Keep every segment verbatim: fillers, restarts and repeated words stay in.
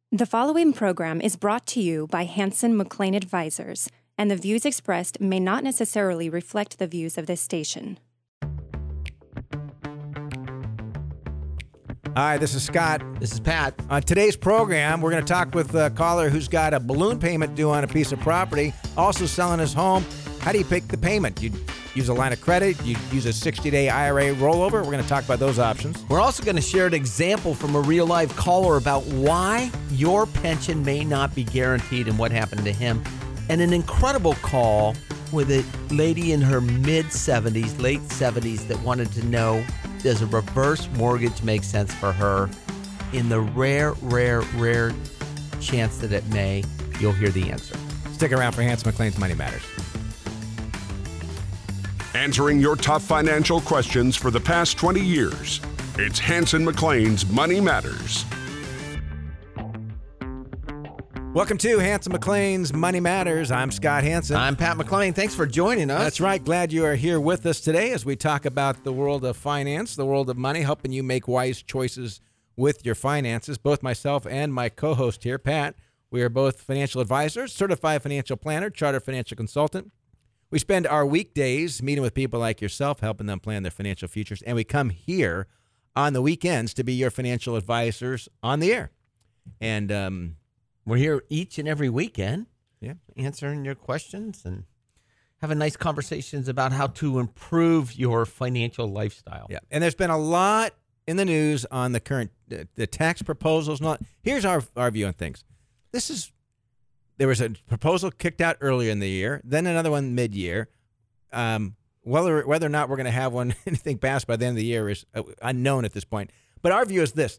The following program is brought to you by Hanson McLean Advisors, and the views expressed may not necessarily reflect the views of this station. Hi, this is Scott. This is Pat. On today's program, we're going to talk with a caller who's got a balloon payment due on a piece of property, also selling his home. How do you pick the payment? You use a line of credit, you use a sixty-day I R A rollover. We're going to talk about those options. We're also going to share an example from a real-life caller about why your pension may not be guaranteed and what happened to him. And an incredible call with a lady in her mid-seventies, late seventies that wanted to know, does a reverse mortgage make sense for her? In the rare, rare, rare chance that it may, you'll hear the answer. Stick around for Hanson McLean's Money Matters. Answering your tough financial questions for the past twenty years. It's Hanson McLean's Money Matters. Welcome to Hanson McLean's Money Matters. I'm Scott Hanson. I'm Pat McClain. Thanks for joining us. That's right. Glad you are here with us today as we talk about the world of finance, the world of money, helping you make wise choices with your finances. Both myself and my co-host here, Pat, we are both financial advisors, certified financial planner, chartered financial consultant. We spend our weekdays meeting with people like yourself, helping them plan their financial futures, and we come here on the weekends to be your financial advisors on the air. And um, we're here each and every weekend, yeah, answering your questions and having nice conversations about how to improve your financial lifestyle. Yeah, and there's been a lot in the news on the current uh, the tax proposals. Not here's our our view on things. This is. There was a proposal kicked out earlier in the year, then another one mid-year. Um, whether whether or not we're going to have one anything passed by the end of the year is unknown at this point. But our view is this: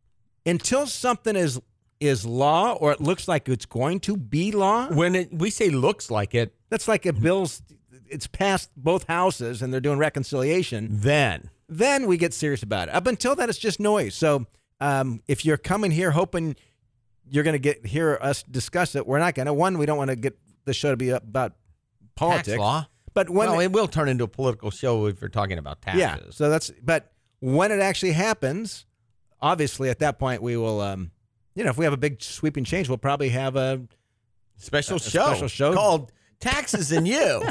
until something is is law, or it looks like it's going to be law. When it, we say looks like it, that's like a bill's it's passed both houses and they're doing reconciliation. Then then we get serious about it. Up until that, it's just noise. So um, if you're coming here hoping you're going to get hear us discuss it, we're not going to. One, we don't want to get the show to be about politics. Tax law. But when well, it, it will turn into a political show if you're talking about taxes. Yeah, so that's, but when it actually happens, obviously at that point we will, um, you know, if we have a big sweeping change, we'll probably have a special a, show, a special show called Taxes and You,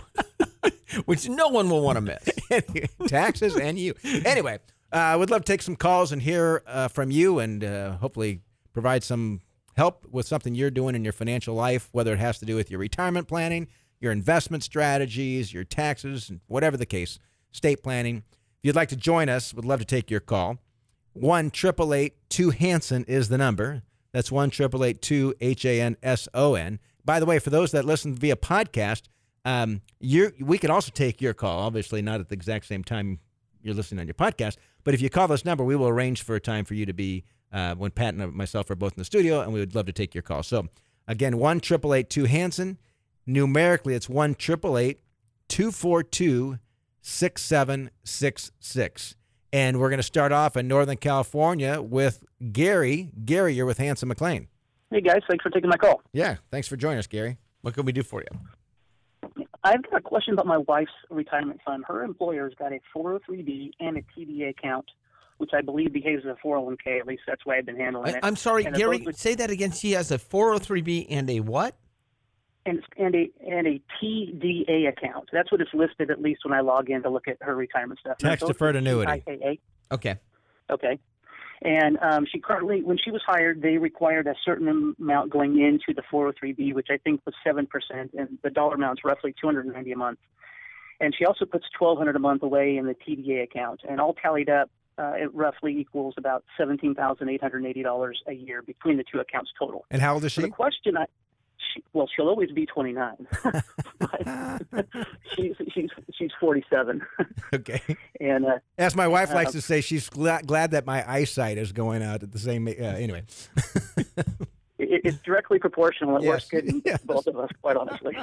which no one will want to miss. Taxes and You. Anyway, I uh, would love to take some calls and hear uh, from you and uh, hopefully provide some help with something you're doing in your financial life, whether it has to do with your retirement planning, your investment strategies, your taxes, whatever the case, estate planning. If you'd like to join us, we'd love to take your call. one eight eight eight two Hanson is the number. That's one eight eight eight two H A N S O N. By the way, for those that listen via podcast, um, you we can also take your call, obviously not at the exact same time you're listening on your podcast, but if you call this number, we will arrange for a time for you to be Uh, when Pat and myself are both in the studio, and we would love to take your call. So, again, one eight eight eight two Hanson. Numerically, it's one eight eight eight two four two six seven six six. And we're going to start off in Northern California with Gary. Gary, you're with Hanson McLean. Hey, guys. Thanks for taking my call. Yeah, thanks for joining us, Gary. What can we do for you? I've got a question about my wife's retirement fund. Her employer's got a four oh three B and a T D A account, which I believe behaves as a four oh one K. At least that's why I've been handling I, it. I'm sorry, and Gary, both, say that again. She has a four oh three B and a what? And, and, a, and a T D A account. That's what it's listed, at least when I log in to look at her retirement stuff. Tax-deferred annuity. T I A A. Okay. Okay. And um, she currently, when she was hired, they required a certain amount going into the four oh three B, which I think was seven percent, and the dollar amount's roughly two hundred ninety dollars a month. And she also puts twelve hundred dollars a month away in the T D A account. And all tallied up, uh, it roughly equals about seventeen thousand eight hundred eighty dollars a year between the two accounts total. And how old is she? So the question I, she, well, she'll always be twenty-nine. But she's, she's, she's forty-seven. Okay. And uh, as my wife likes uh, to say, she's glad, glad that my eyesight is going out at the same, uh, anyway. it, it's directly proportional. It Yes. works good in Yes. both of us, quite honestly.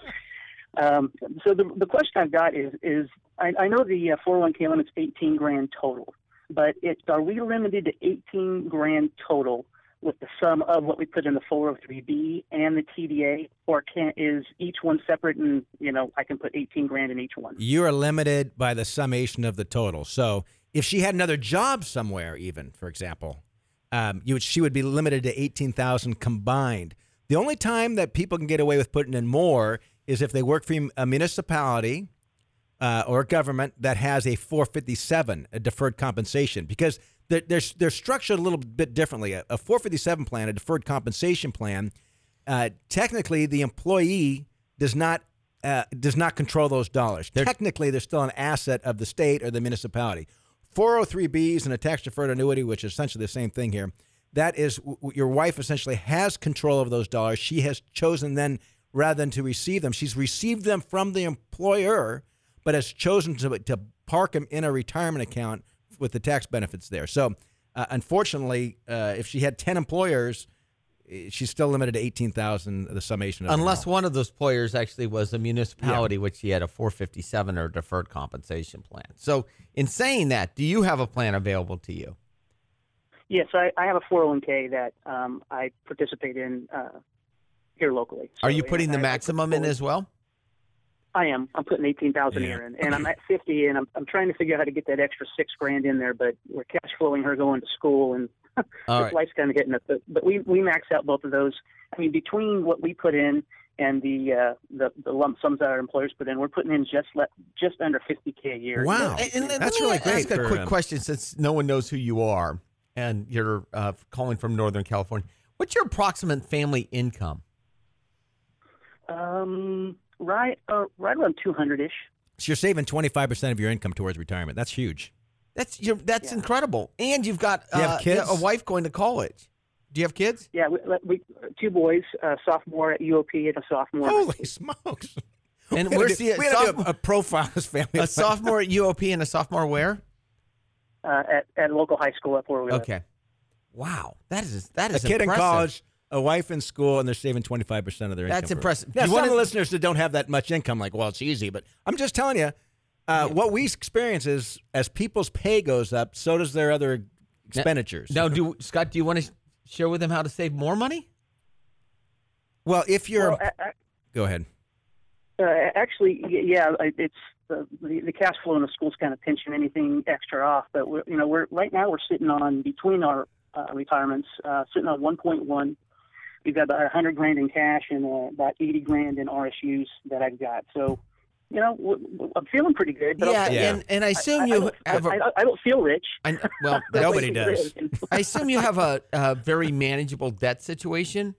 um, so the, the question I've got is, is I, I know the uh, four oh one K limit's eighteen grand total, but it, are we limited to eighteen grand total with the sum of what we put in the four oh three B and the T D A, or can is each one separate and, you know, I can put eighteen grand in each one? You are limited by the summation of the total. So if she had another job somewhere, even, for example, um, you would, she would be limited to eighteen thousand combined. The only time that people can get away with putting in more is if they work for a municipality uh, or a government that has a four fifty-seven, a deferred compensation, because they're, they're, they're structured a little bit differently. A, a four fifty-seven plan, a deferred compensation plan, uh, technically the employee does not uh, does not control those dollars. They're, technically, they're still an asset of the state or the municipality. four oh three B's and a tax-deferred annuity, which is essentially the same thing here, that is, w- your wife essentially has control of those dollars. She has chosen then, rather than to receive them, she's received them from the employer, but has chosen to, to park them in a retirement account with the tax benefits there. So, uh, unfortunately, uh, if she had ten employers, she's still limited to eighteen thousand, the summation of Unless one of those employers actually was a municipality, yeah. which she had a four fifty-seven or deferred compensation plan. So in saying that, do you have a plan available to you? Yes, I, I have a four oh one k that um, I participate in uh, here locally. So, Are you putting the maximum in as well? I am. I'm putting eighteen thousand yeah. here in, and I'm at fifty, and I'm I'm trying to figure out how to get that extra six grand in there, but we're cash flowing her going to school, and right. life's kind of getting it. But, but we we max out both of those. I mean, between what we put in and the uh, the, the lump sums that our employers put in, we're putting in just le- just under fifty k a year. Wow, and, and, and that's let me really great. Ask for, a quick um, question, since no one knows who you are, and you're uh, calling from Northern California. What's your approximate family income? Um. Right, uh, right around two hundred ish. So you're saving twenty-five percent of your income towards retirement. That's huge. That's you're, that's yeah. incredible. And you've got you uh, have kids? a wife going to college. Do you have kids? Yeah, we, we two boys, a sophomore at U O P and a sophomore. Holy smokes! And we where's do, the we soph- do a, a profile of this family? A sophomore at U O P and a sophomore where? Uh, at at a local high school up where we live. Okay. Wow, that is that is a kid impressive. in college, a wife in school, and they're saving twenty-five percent of their income. That's impressive. Now, you some wanna... of the listeners that don't have that much income, like, well, it's easy. But I'm just telling you, uh, yeah. what we experience is as people's pay goes up, so does their other expenditures. Now, now do Scott, do you want to share with them how to save more money? Well, if you're... Well, I, I, Go ahead. Uh, actually, yeah, it's uh, the, the cash flow in the school's kind of pinching anything extra off. But, we're, you know, we're right now we're sitting on, between our uh, retirements, uh, sitting on one point one. We've got about one hundred grand in cash and uh, about eighty grand in R S Us that I've got. So, you know, w- w- I'm feeling pretty good. But yeah, yeah. And, and I assume I, you I have a... I, I don't feel rich. I, well, nobody does. I assume you have a, a very manageable debt situation.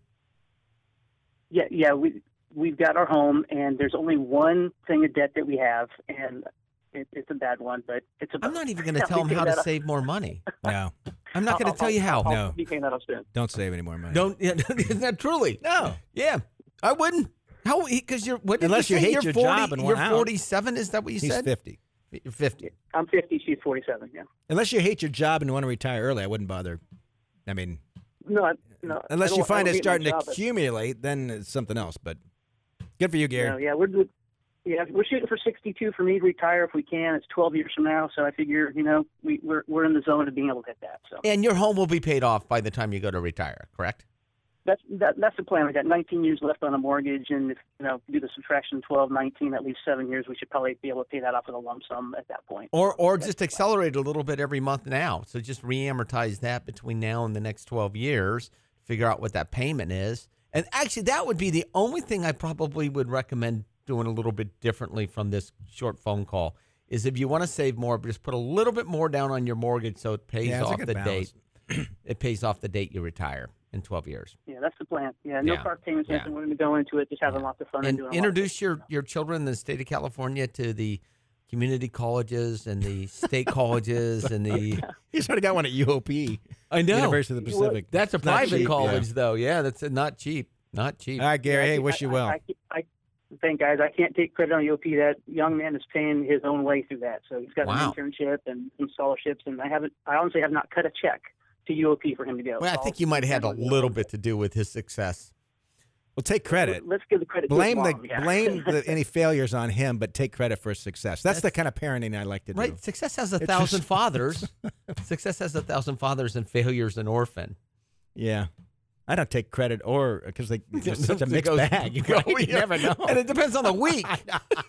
Yeah, yeah, we we've got our home, and there's only one thing of debt that we have, and it, it's a bad one, but it's. About, I'm not even going to tell them how to up. save more money. No, I'm not going to tell you how. I'll, no, be paying that up soon. Don't save any more money. Don't. Isn't that truly? No. Yeah, I wouldn't. How? Because you're. What did Unless you, you say? hate you're your forty, job and you're want out. forty-seven. Is that what you He's said? fifty. You're fifty. I'm fifty. She's forty-seven. Yeah. Unless you hate your job and want to retire early, I wouldn't bother. I mean, no, I, no. Unless I you find it starting to job, accumulate, then it's something else. But good for you, Gary. No, yeah, we're yeah we're shooting for sixty-two for me to retire if we can. It's twelve years from now, so I figure you know we, we're we're in the zone of being able to hit that. So. And your home will be paid off by the time you go to retire, correct? That's that, that's the plan. We got nineteen years left on a mortgage, and if you know do the subtraction, twelve, nineteen, at least seven years, we should probably be able to pay that off with a lump sum at that point. Or or just accelerate a little bit every month now. So just re-amortize that between now and the next twelve years. Figure out what that payment is. And actually, that would be the only thing I probably would recommend doing a little bit differently from this short phone call. Is if you want to save more, just put a little bit more down on your mortgage so it pays yeah, off the balance. date. It pays off the date you retire. In twelve years. Yeah, that's the plan. Yeah, no yeah. car payments. Yeah. We're going to go into it, just having yeah. lots of fun. And, and doing introduce your, your, your children in the state of California to the community colleges and the state colleges and the... He's already got one at U O P. I know. University of the Pacific. That's a It's not private cheap, college, yeah. though. Yeah, that's not cheap. Not cheap. All right, Gary. Yeah, hey, I, wish I, you well. I, I, I think, guys, I can't take credit on U O P. That young man is paying his own way through that. So he's got Wow. an internship and some scholarships, and I haven't. I honestly have not cut a check to U O P for him to go. Well, I think you might have had a little bit to do with his success. Well, take credit. Let's give the credit. Blame to his the mom, yeah. blame the, any failures on him, but take credit for his success. That's, That's- the kind of parenting I like to do. Right? Success has a It's thousand just- fathers. Success has a thousand fathers and failures an orphan. Yeah. I don't take credit or because they it's such a It mixed goes- bag. You, Oh, you yeah. never know. And it depends on the week.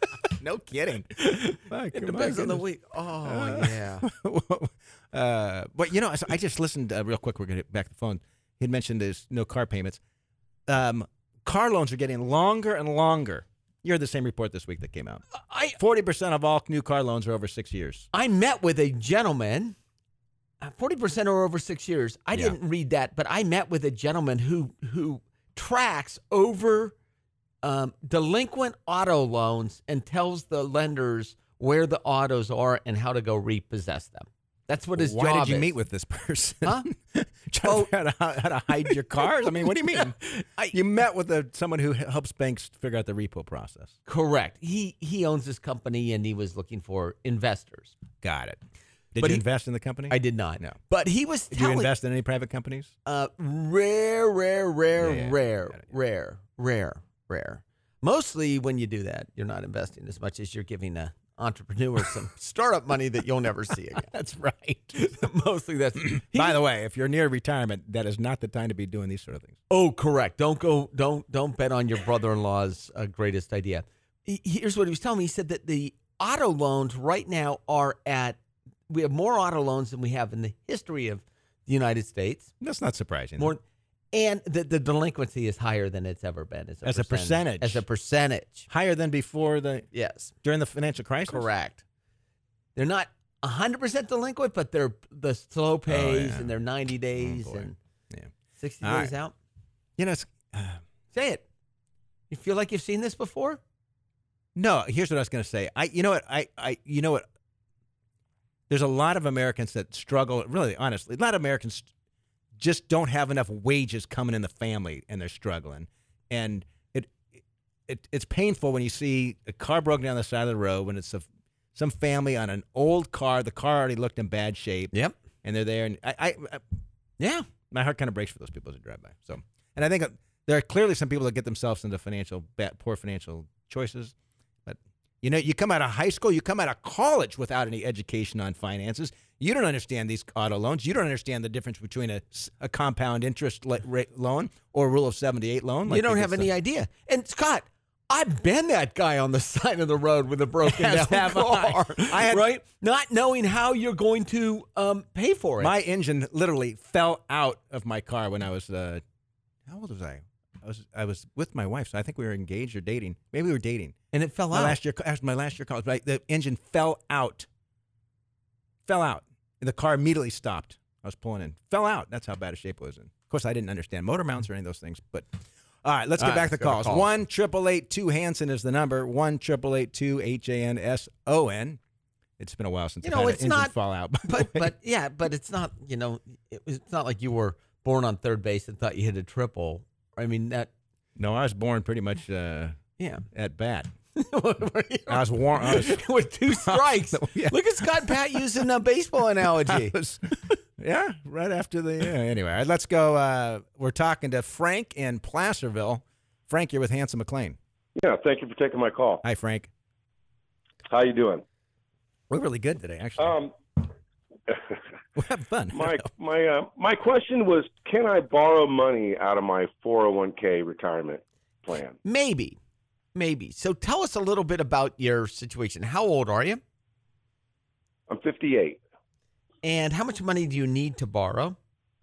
No kidding. Fuck, It my depends on the goodness. week. Oh, Uh, yeah. uh, but you know, so I just listened uh, real quick. We're gonna get back to the phone. He'd mentioned there's no car payments. Um, car loans are getting longer and longer. You heard the same report this week that came out. I Forty percent of all new car loans are over six years. I met with a gentleman. uh, Forty percent are over six years. I Yeah. didn't read that, but I met with a gentleman who who tracks over um, delinquent auto loans and tells the lenders where the autos are and how to go repossess them. That's what his Why job did you is. meet with this person? Huh? Trying Oh. to figure out how, how to hide your cars? I mean, what do you mean? I- you met with a, someone who helps banks figure out the repo process. Correct. He he owns this company and he was looking for investors. Got it. Did But you he- invest in the company? I did not. No. But he was Did you telling invest in any private companies? uh rare, rare, rare, Yeah, yeah. rare, Got it. rare, rare, rare. Mostly when you do that, you're not investing as much as you're giving a entrepreneur some startup money that you'll never see again. That's right. Mostly that's By the way, if you're near retirement, that is not the time to be doing these sort of things. Oh, correct. Don't go. Don't don't bet on your brother-in-law's uh, greatest idea. He, here's what he was telling me. He said that the auto loans right now are at. We have more auto loans than we have in the history of the United States. That's not surprising. More, and the, the delinquency is higher than it's ever been as a, As a percentage. As a percentage, Higher than before the yes, during the financial crisis. correct. They're not one hundred percent delinquent, but they're the slow pays yeah. and they're ninety days boy. and Yeah. sixty All days right. out. You know, it's, uh, Say it. You feel like you've seen this before? no. Here's what I was going to say. I, you know what, I, I, you know what. There's a lot of Americans that struggle. Really, honestly, a lot of Americans just don't have enough wages coming in the family, and they're struggling. And it, it, it's painful when you see a car broken down the side of the road when it's a, some family on an old car. The car already looked in bad shape. Yep. And they're there, and I, I, I Yeah. my heart kind of breaks for those people as they drive by. So, and I think there are clearly some people that get themselves into financial bad, poor financial choices. But you know, you come out of high school, you come out of college without any education on finances. You don't understand these auto loans. You don't understand the difference between a, a compound interest la- rate loan or a rule of seventy-eight loan. You don't they have get any some- idea. And Scott, I've been that guy on the side of the road with a broken As down have I. car, I had- right? Not knowing how you're going to um, pay for it. My engine literally fell out of my car when I was. Uh, how old was I? I was I was with my wife, so I think we were engaged or dating. Maybe we were dating. and it fell My out. last year, after my last year of college, but I, the engine fell out. Fell out. And the car immediately stopped. I was pulling in. Fell out. That's how bad a shape it was in. Of course, I didn't understand motor mounts or any of those things. But all right, let's get All back right, to let's go to calls. calls. One triple eight two Hanson is the number. One triple eight two H A N S O N. It's been a while since You I've know, had it's an engine not- fall out. by the but way. but yeah, but it's not. You know, it was, it's not like you were born on third base and thought you hit a triple. I mean that. no, I was born pretty much uh, Yeah. at bat. I was warm. I was, With two strikes. Yeah. Look at Scott Pat using a baseball analogy. I was- yeah, right after the. Yeah, anyway, all right, let's go. Uh, we're talking to Frank in Placerville. Frank, you're with Hanson McLean. Yeah, thank you for taking my call. Hi, Frank. How you doing? We're really good today, actually. Um, We're having fun. my my uh, my question was, can I borrow money out of my four oh one k retirement plan? Maybe, maybe. So tell us a little bit about your situation. How old are you? I'm fifty-eight. And how much money do you need to borrow?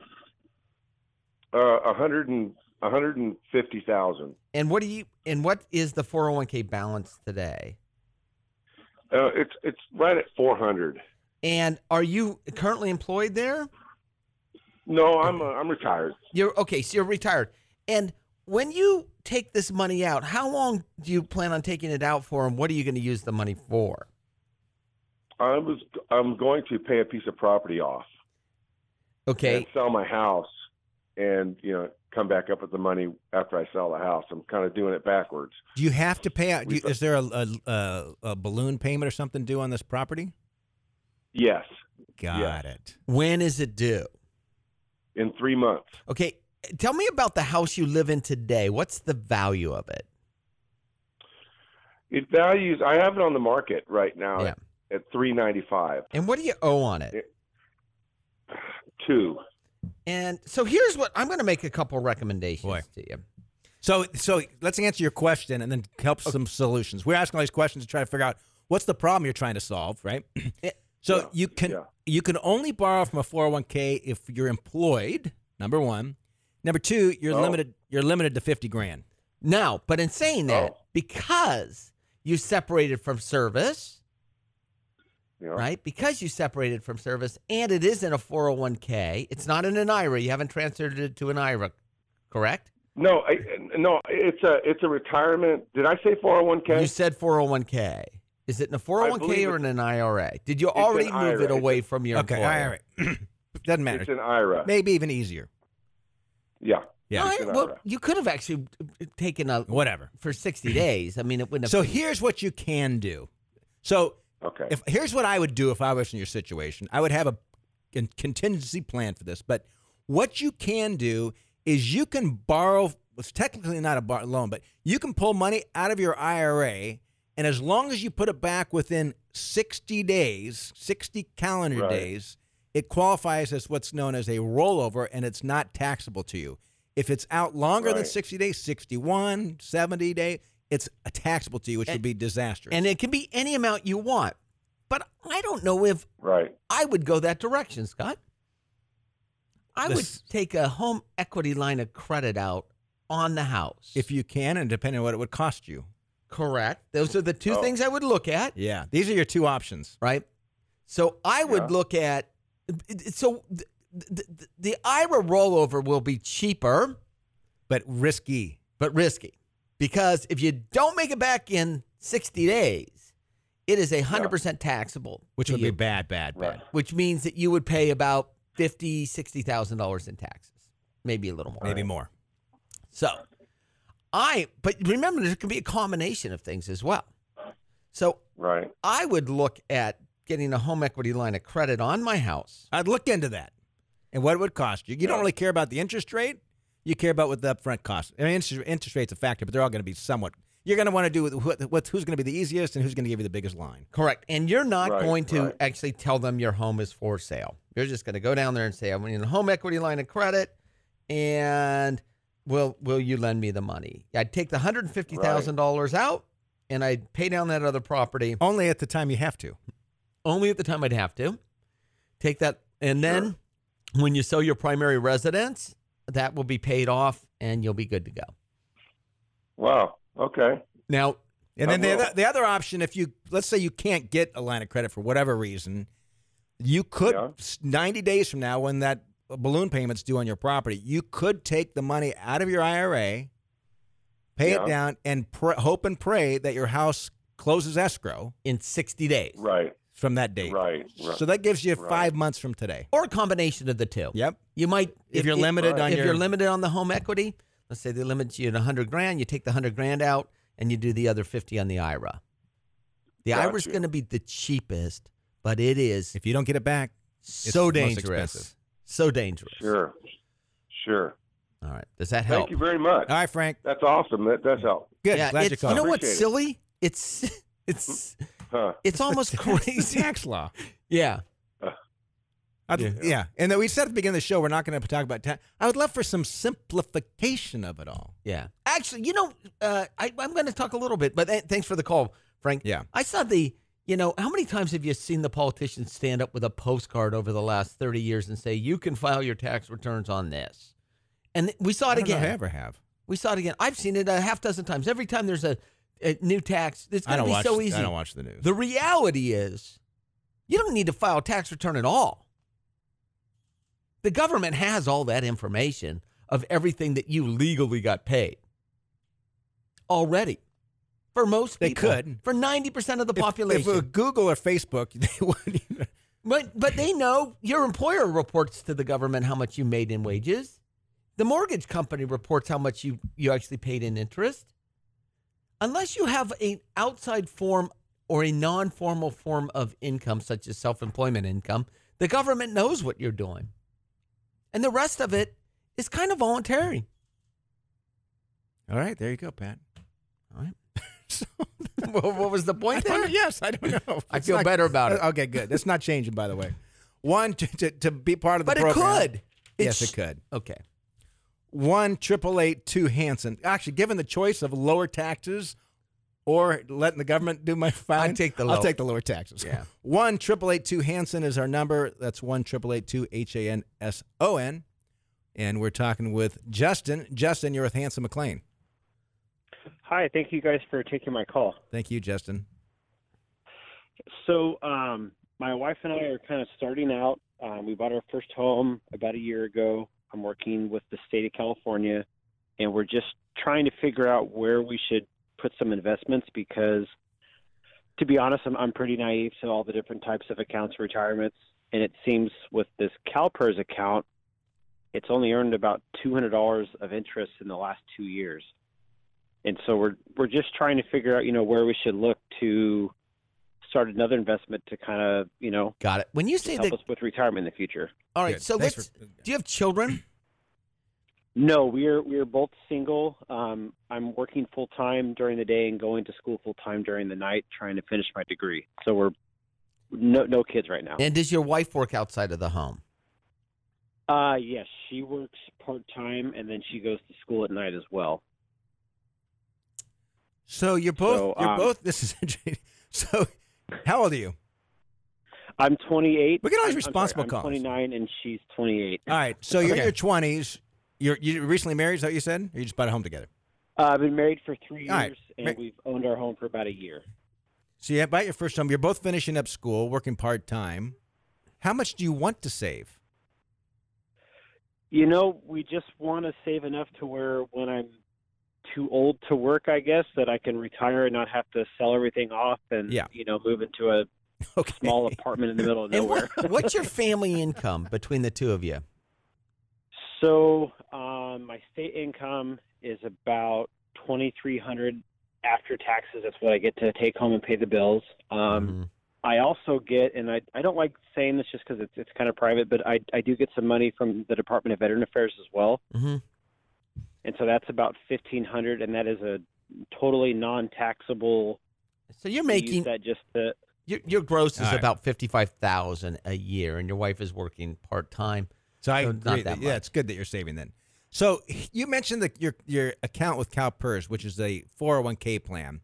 Uh, a hundred and a hundred and fifty thousand. And what do you? And what is the four oh one k balance today? Uh, it's it's right at four hundred. And are you currently employed there? No, I'm uh, I'm retired. You're okay. So you're retired. And when you take this money out, how long do you plan on taking it out for? And what are you going to use the money for? I was I'm going to pay a piece of property off Okay. and sell my house, and you know come back up with the money after I sell the house. I'm kind of doing it backwards. Do you have to pay out? Do you, We- is there a, a, a, a balloon payment or something due on this property? Yes, Got Yes. it. When is it due? in three months. Okay. Tell me about the house you live in today. What's the value of it? It values. I have it on the market right now Yeah. at, at three ninety-five. And what do you owe on it? Two. And so here's what I'm going to make a couple recommendations Boy. to you. So, so let's answer your question and then help some solutions. We're asking all these questions to try to figure out what's the problem you're trying to solve, right? So Yeah, you can yeah. you can only borrow from a four oh one k if you're employed. Number one. Number two, you're Oh. limited. You're limited to fifty grand. Now, but in saying that, Oh. because you separated from service, Yeah. right? Because you separated from service, and it is in a four oh one k. It's not in an I R A. You haven't transferred it to an I R A, correct? No, I, no, it's a it's a retirement. Did I say four oh one k? You said four oh one k. Is it in a four oh one k believe or it- in an I R A? Did you an already move I R A. it away It's from your Okay, employer? all right. Doesn't matter. It's an I R A. Maybe even easier. Yeah. Yeah. All It's right, an well, I R A. you could have actually taken a Whatever. for sixty days. I mean, it wouldn't have. So here's what you can do. So Okay. if here's what I would do if I was in your situation. I would have a con- contingency plan for this. But what you can do is you can borrow. It's technically not a bar- loan, but you can pull money out of your I R A, and as long as you put it back within sixty days, sixty calendar Right. days, it qualifies as what's known as a rollover, and it's not taxable to you. If it's out longer than Right. sixty days, sixty-one, seventy days, it's taxable to you, which would be disastrous. and it can be any amount you want. But I don't know if Right. I would go that direction, Scott. I This- would take a home equity line of credit out on the house. if you can, and depending on what it would cost you. correct, those are the two Oh. things I would look at, Yeah, these are your two options. right? So I would Yeah. look at. So the, the, the I R A rollover will be cheaper, But risky. but risky, because if you don't make it back in sixty days, it is a hundred percent taxable, Which to would you, be bad, bad, Right. bad. which means that you would pay about fifty, sixty thousand dollars in taxes, maybe a little more. Maybe more. So, I, but remember, there can be a combination of things as well. So, Right. I would look at getting a home equity line of credit on my house. I'd look into that and what it would cost you. You don't Yeah. really care about the interest rate. You care about what the upfront cost. I mean, interest, interest rate's a factor, but they're all going to be somewhat. You're going to want to do with what, what, who's going to be the easiest and who's going to give you the biggest line. Correct. And you're not Right, going to right. actually tell them your home is for sale. You're just going to go down there and say, I'm in a home equity line of credit, and will will you lend me the money? I'd take the one hundred fifty thousand dollars out, and I'd pay down that other property. Only at the time you have to. Only at the time I'd have to take that, and then when you sell your primary residence, that will be paid off, and you'll be good to go. Wow. Okay. Now, And then I the will. other, the other option, if you, let's say you can't get a line of credit for whatever reason, you could, Yeah. ninety days from now, when that balloon payment's due on your property, you could take the money out of your I R A, pay Yeah. it down, and pr- hope and pray that your house closes escrow in sixty days, Right. from that date. Right. Right. So that gives you Right. five months from today. or a combination of the two. Yep. You might, If you're limited on if your- you're limited on the home equity. Let's say they limit you to a hundred grand. You take the hundred grand out, and you do the other fifty on the I R A. The I R A is Gotcha. going to be the cheapest, but it is If you don't get it back, so most dangerous. expensive. So dangerous. Sure. Sure. All right. Does that help? Thank you very much. all right, Frank. That's awesome. That does help. Good. Yeah, Glad you it's, called. you know what's Appreciate it. silly? It's it's Huh. it's almost It's crazy. tax law. Yeah. I'd- Yeah. yeah. And then we said at the beginning of the show, we're not going to talk about tax. I would love for some simplification of it all. Yeah. Actually, you know, uh, I, I'm going to talk a little bit, but th- thanks for the call, Frank. Yeah. I saw the, you know, how many times have you seen the politicians stand up with a postcard over the last thirty years and say, you can file your tax returns on this? And th- we saw it I don't know again. if I ever have. We saw it again. I've seen it a half dozen times. Every time there's a, a new tax, it's I going to don't be watch. so easy. I don't watch the news. The reality is, you don't need to file a tax return at all. The government has all that information of everything that you legally got paid already. For most They people, could. for ninety percent of the If- population. If, it were Google or Facebook, they wouldn't even. but but they know your employer reports to the government how much you made in wages. The mortgage company reports how much you, you actually paid in interest. Unless you have an outside form or a non-formal form of income, such as self-employment income, the government knows what you're doing. And the rest of it is kind of voluntary. All right, there you go, Pat. All right. So, Well, what was the I point don't know. there? Yes, I don't know. I It's feel not- better about it. Okay, good. That's not changing, by the way. One, to, to, to be part of the But it program. could. Yes, It's- it could. Okay. one triple eight two Hanson. Actually, given the choice of lower taxes or letting the government do my fine, I'd take the I'll low. take the lower taxes. Yeah. one triple eight two Hanson is our number. That's one triple eight two H A N S O N. And we're talking with Justin. Justin, you're with Hanson McLean. Hi, thank you guys for taking my call. Thank you, Justin. So, um, my wife and I are kind of starting out. Um, we bought our first home about a year ago. I'm working with the state of California, and we're just trying to figure out where we should put some investments because, to be honest, I'm, I'm pretty naive to all the different types of accounts for retirements. And it seems with this CalPERS account, it's only earned about two hundred dollars of interest in the last two years. And so we're we're just trying to figure out, you know, where we should look to start another investment to kind of, you know, Got it. When you say help that, us with retirement in the future. all right. Good. So Thanks let's. for- do you have children? No, we're we're both single. Um, I'm working full time during the day and going to school full time during the night, trying to finish my degree. So we're no no kids right now. And does your wife work outside of the home? Uh, yes, she works part time and then she goes to school at night as well. So you're both, So, you're um, both, this is interesting. So how old are you? I'm twenty-eight. We can always I'm- I'm responsible sorry, calls. I'm twenty-nine and she's twenty-eight. All right. So you're in Okay. your twenties. You're you recently married, is that what you said? Or you just bought a home together? Uh, I've been married for three years All right. and Ma- we've owned our home for about a year. So you bought your first home. You're both finishing up school, working part-time. How much do you want to save? You know, we just want to save enough to where when I'm too old to work, I guess, that I can retire and not have to sell everything off and, Yeah. you know, move into a Okay. small apartment in the middle of And nowhere. what, what's your family income between the two of you? So um, my state income is about twenty-three hundred dollars after taxes. That's what I get to take home and pay the bills. Um, Mhm. I also get, and I, I don't like saying this just because it's, it's kind of private, but I, I do get some money from the Department of Veteran Affairs as well. Mm-hmm. And so that's about fifteen hundred dollars, and that is a totally non-taxable So you're use making that just to, your your gross is All right. about fifty five thousand a year, and your wife is working part time. So I So agree. not that- that yeah, much. it's good that you're saving then. So you mentioned that your your account with CalPERS, which is a four oh one k plan.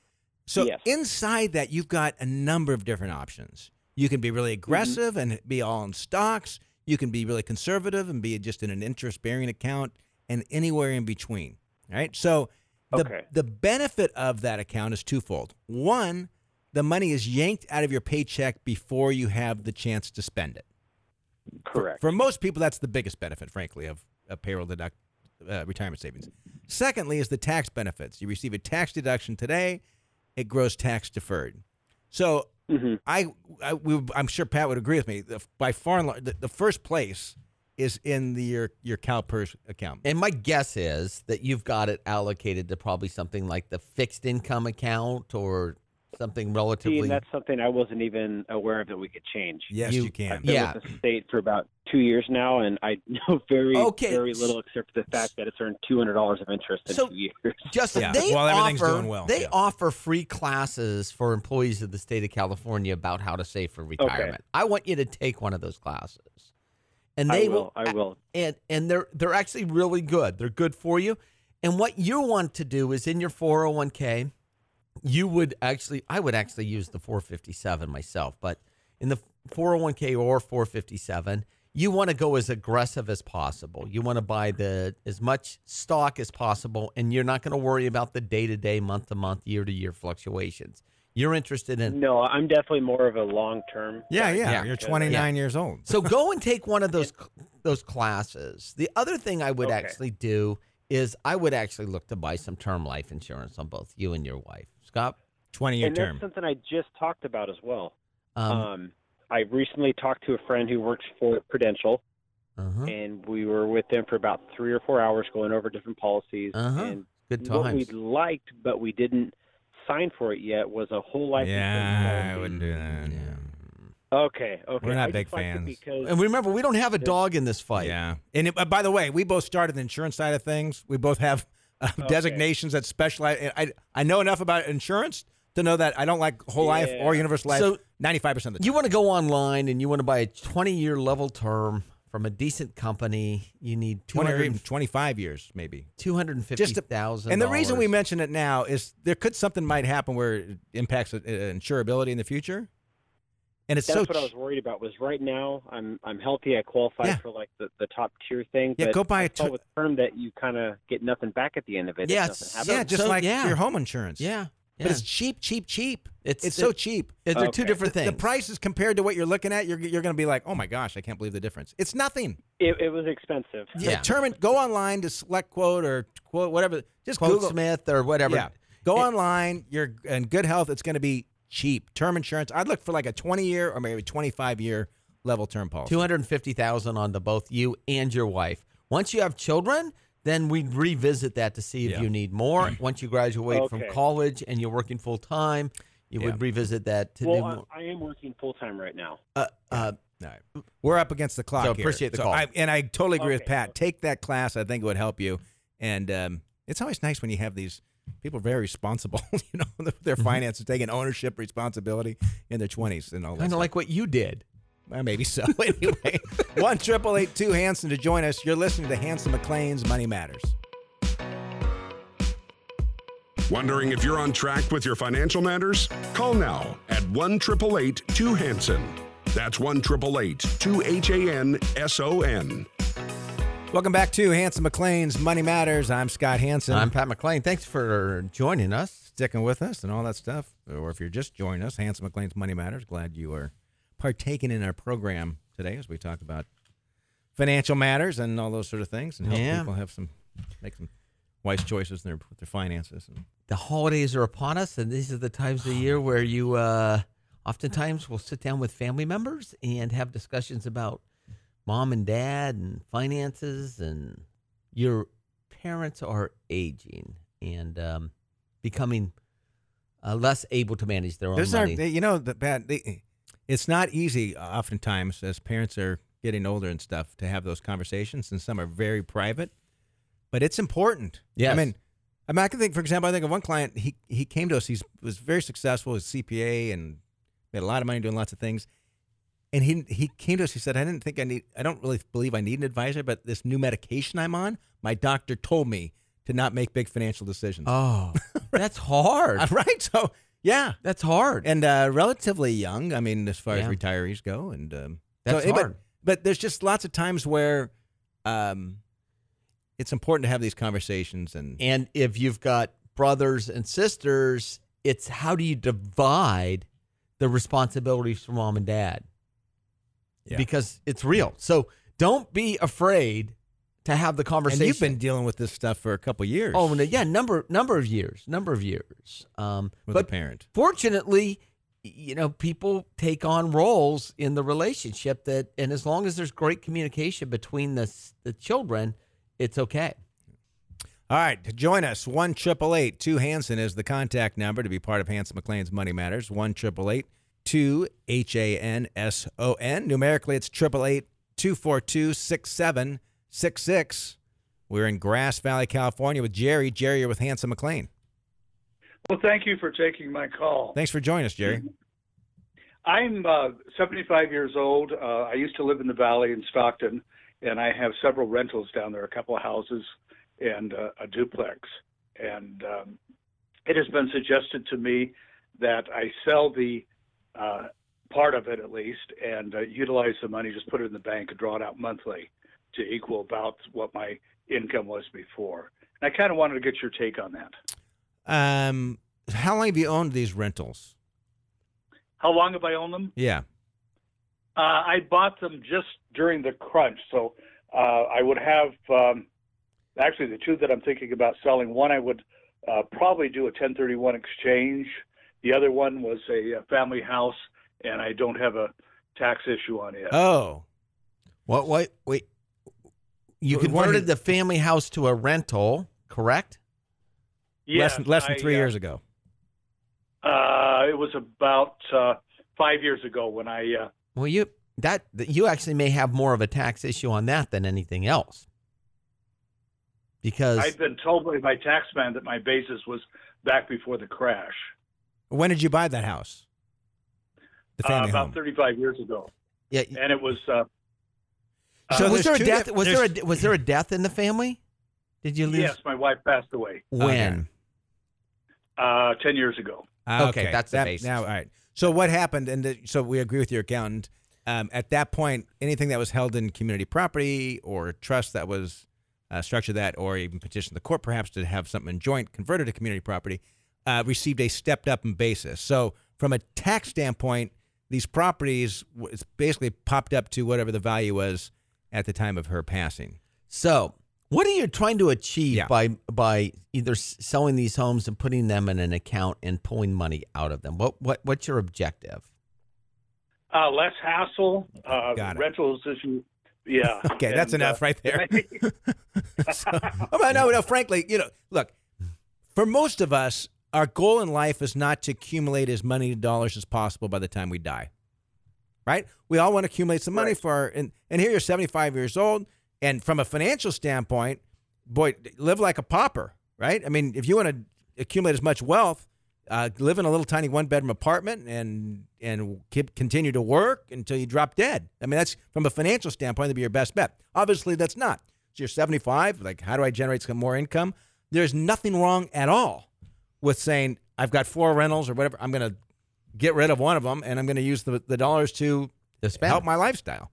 So Yes. inside that, you've got a number of different options. You can be really aggressive and be all in stocks. You can be really conservative and be just in an interest-bearing account, and anywhere in between. All right. So the Okay. the benefit of that account is twofold. One, the money is yanked out of your paycheck before you have the chance to spend it. correct. For most people, that's the biggest benefit, frankly, of a payroll deduct uh, retirement savings. Secondly, is the tax benefits. You receive a tax deduction today; it grows tax deferred. So, Mhm. I, I we, I'm sure Pat would agree with me. The, by far and large, the, the first place is in the your your CalPERS account. And my guess is that you've got it allocated to probably something like the fixed income account or something See, relatively. and that's something I wasn't even aware of that we could change. Yes, you- you, can. I've been Yeah. with the state for about two years now, and I know very, Okay. very little except for the fact that it's earned two hundred dollars of interest in So- two years. Justin, Yeah, they while everything's offer doing well, they yeah. offer free classes for employees of the state of California about how to save for retirement. I want you to take one of those classes, and I they will. I will. and and they're they're actually really good. They're good for you. And what you want to do is in your four oh one k, you would actually I would actually use the four fifty-seven myself, but in the four oh one k or four fifty-seven, you want to go as aggressive as possible. You want to buy the as much stock as possible, and you're not going to worry about the day-to-day, month-to-month, year-to-year fluctuations. You're interested in No, I'm definitely more of a long-term. Yeah, yeah. Yeah. You're twenty-nine years old. So go and take one of those those classes. The other thing I would Okay. actually do is I would actually look to buy some term life insurance on both you and your wife. Scott? twenty-year And term. that's something I just talked about as well. Um, Um, I recently talked to a friend who works for Prudential, uh-huh. and we were with them for about three or four hours going over different policies. Uh-huh. And Good what we times. liked, but we didn't sign for it yet, was a whole life insurance Yeah, I policy. wouldn't do that. Okay, okay. We're not I big just liked it fans. Because And remember, we don't have a dog in this fight. Yeah. And it, uh, by the way, we both started the insurance side of things. We both have uh, designations that specialize. and I I know enough about insurance to know that I don't like whole life or Yeah. universal life So- ninety-five percent of the time. You want to go online and you want to buy a twenty-year level term from a decent company, you need twenty or even two hundred twenty-five years, maybe. two hundred fifty thousand dollars. And the reason we mention it now is there could something might happen where it impacts uh, insurability in the future. And it's That's so what I was worried about. Was right now I'm I'm healthy. I qualify Yeah. for like the, the top tier thing. Yeah, but go buy a I saw ter- with term that you kind of get nothing back at the end of it. Yeah, if it's- nothing happens. yeah, just So, like yeah. your home insurance. Yeah. But yeah. it's cheap, cheap, cheap. It's- It's it- so cheap. They're two Okay. different The, things. the prices compared to what you're looking at, you're you're going to be like, oh my gosh, I can't believe the difference. It's nothing. It, it was expensive. Yeah. Term it, go online to Select Quote or quote whatever. Just Quote Google. Smith or whatever. Yeah. Go It- online. You're in good health. It's going to be cheap. Term insurance. I'd look for like a twenty year or maybe twenty-five year level term policy. two hundred fifty thousand dollars on to both you and your wife. Once you have children, then we revisit that to see if Yeah. you need more. Once you graduate from Okay. college and you're working full time, you Yeah. would revisit that to do Well, more. I, I am working full time right now. Uh, uh, All right. We're up against the clock So here. appreciate the So call. I, and I totally agree with Okay. Pat. Take that class. I think it would help you. And um, it's always nice when you have these people very responsible, you know, with their finances, taking ownership, responsibility in their twenties and all that. kind of stuff. like what you did. Well, maybe so. Anyway, one triple eight two Hanson to join us. You're listening to Hanson McClain's Money Matters. Wondering if you're on track with your financial matters? Call now at one eight eight eight two Hanson. That's one eight eight eight two H A N S O N. Welcome back to Hanson McClain's Money Matters. I'm Scott Hanson. I'm Pat McClain. Thanks for joining us. Sticking with us and all that stuff. Or if you're just joining us, Hanson McClain's Money Matters. Glad you are partaking in our program today as we talk about financial matters and all those sort of things and help Yeah. people have some, make some wise choices in their, with their finances. And The holidays are upon us, and these are the times of the year where you uh, oftentimes will sit down with family members and have discussions about mom and dad and finances, and your parents are aging and um, becoming uh, less able to manage their own Those are, money. you know, the bad. They, it's not easy, oftentimes, as parents are getting older and stuff, to have those conversations, and some are very private. But it's important. Yes. I mean, I mean, I can think, for example, I think of one client. He he came to us. He was very successful as a C P A and made a lot of money doing lots of things. And he he came to us. He said, "I didn't think I need. I don't really believe I need an advisor, but this new medication I'm on, my doctor told me to not make big financial decisions." Oh, that's hard. Uh, right. So yeah, That's hard. and uh, relatively young. I mean, as far Yeah. as retirees go, and um, That's so, eh, hard. But, but there's just lots of times where um, it's important to have these conversations. And And if you've got brothers and sisters, it's how do you divide the responsibilities for mom and dad? Yeah. Because it's real. So don't be afraid to have the conversation. and you've been dealing with this stuff for a couple years. oh no, yeah, number number of years, number of years. Um, with but a parent. fortunately, you know, people take on roles in the relationship that, and as long as there's great communication between the the children, it's okay. All right, to join us, one triple eight two Hanson is the contact number to be part of Hanson McClain's Money Matters. One triple eight two H A N S O N. Numerically, it's triple eight two four two six seven six six. We're in Grass Valley, California, with Jerry. Jerry, you're with Hanson McClain. Well, thank you for taking my call. Thanks for joining us, Jerry. I'm uh, seventy-five years old. Uh, I used to live in the valley in Stockton, and I have several rentals down there, a couple of houses and uh, a duplex. And um, it has been suggested to me that I sell the uh, part of it at least and uh, utilize the money, just put it in the bank and draw it out monthly to equal about what my income was before. And I kind of wanted to get your take on that. Um, how long have you owned these rentals? How long have I owned them? Yeah. Uh, I bought them just during the crunch, so uh, I would have um, actually the two that I'm thinking about selling. One I would uh, probably do a ten thirty-one exchange. The other one was a, a family house, and I don't have a tax issue on it. Oh. What? What? Wait. You What- what converted he- the family house to a rental, correct? Yes, less, less than I, three uh, years ago. Uh, it was about uh, five years ago when I. Uh, Well, you that that- you actually may have more of a tax issue on that than anything else, because I'd been told by my tax man that my basis was back before the crash. When did you buy that house? The Uh, family about home. thirty-five years ago, yeah, and it was. Uh, So Uh, was there a there's two death? diff- Was there there's- a was there a death in the family? Did you lose? Yes, my wife passed away When? uh, ten years ago. Ah, Okay, that's the that, basis. Now, all right. So what happened? And the, so we agree with your accountant. Um, at that point, anything that was held in community property or trust that was uh, structured that, or even petitioned the court perhaps to have something in joint converted to community property, uh, received a stepped up in basis. So from a tax standpoint, these properties w- it's basically popped up to whatever the value was at the time of her passing. So, what are you trying to achieve Yeah. by by either s- selling these homes and putting them in an account and pulling money out of them? What what what's your objective? Uh, less hassle. Uh, Got it. rentals, as you, yeah. Okay, that's And, enough uh, right there. so, oh, but no, no, frankly, you know, look, for most of us, our goal in life is not to accumulate as many dollars as possible by the time we die. Right? We all want to accumulate some money Right. for our, and, and here you're seventy-five years old, and from a financial standpoint, boy, live like a pauper, right? I mean, if you want to accumulate as much wealth, uh, live in a little tiny one-bedroom apartment and and keep, continue to work until you drop dead. I mean, that's from a financial standpoint, that'd be your best bet. Obviously, that's not. So you're seventy-five, like, how do I generate some more income? There's nothing wrong at all with saying, I've got four rentals or whatever, I'm going to get rid of one of them, and I'm going to use the, the dollars to, To spend. help my lifestyle.